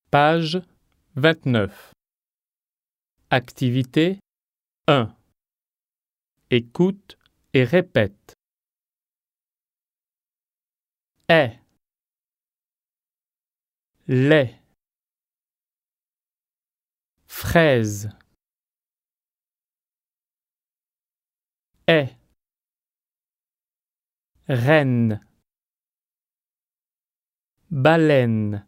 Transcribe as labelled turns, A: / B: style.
A: Page 29. Activité 1. Écoute et répète. Est, lait, fraise, est, reine, baleine.